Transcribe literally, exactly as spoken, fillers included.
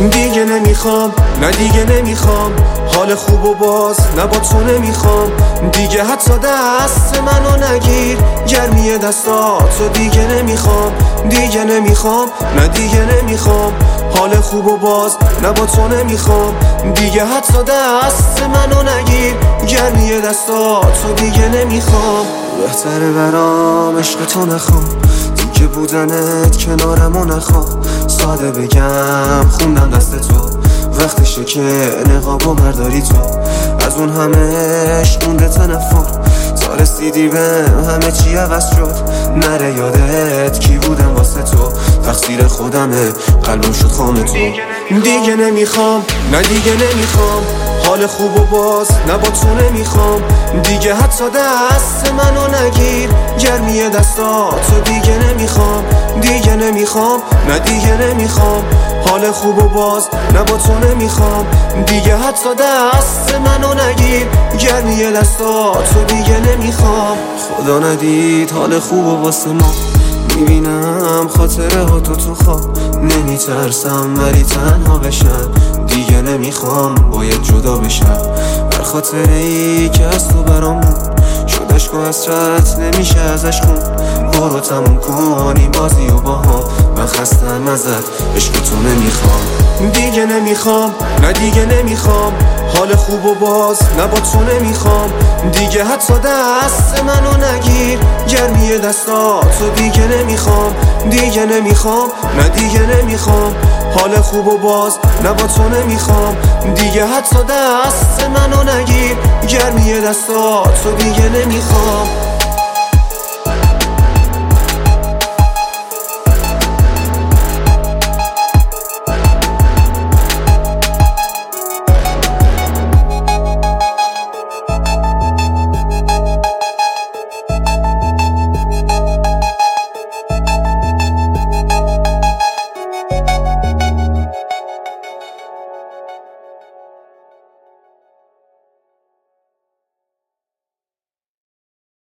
دیگه نمیخوام، نه دیگه نمیخوام حال خوب و باز نه با تو نمیخوام دیگه، حتی دست منو نگیر گرمی دستاتو دیگه نمیخوام دیگه نمیخوام، نه دیگه نمیخوام حال خوب و باز نه با تو نمیخوام دیگه، حتی دست منو نگیر گرمی دستاتو دیگه نمیخوام. بهتره برام عشق تو نخوام، دیگه بودنت کنارمو نخوام، ساده بگم خوندم دست تو وقتشه که نقابو برداری تو، از اون همه عشق مونده تنفر، تا رسیدی به همه چی عوض شد، نره یادت کی بودم واسه تو، تقصیر خودمه قلبم شد خام تو. دیگه نمیخوام، نه دیگه نمیخوام حال خوب و باز نه با تو نمیخوام دیگه، حتی دست منو نگیر گرمی دستاتو دیگه نمیخوام دیگه نمیخوام، نه دیگه نمیخوام حال خوب و باز نه با تو نمیخوام دیگه، حتی دست منو نگیر گرمی دستاتو دیگه نمیخوام. خدا ندید حال خوب و واسه ما، میبینم خاطره ها تو تو خواب، نمیترسم ولی تنها بشم دیگه نمیخوام باید جدا بشم، هر خاطره ای که از تو برامون شد عشق و حسرت نمیشه ازش خون، برو تموم کنی بازی و با هم، من خستم ازت عشق تو نمیخوام دیگه نمیخوام، نه دیگه نمیخوام حال خوب و باز نه با تو نمیخوام دیگه، حتی دست منو نگیر گرمی دستاتو دیگه نمیخوام دیگه نمیخوام، نه دیگه نمیخوام حال خوب و باز نه با تو نمیخوام دیگه، حتی دست منو نگیر گرمی دستاتو دیگه نمیخوام.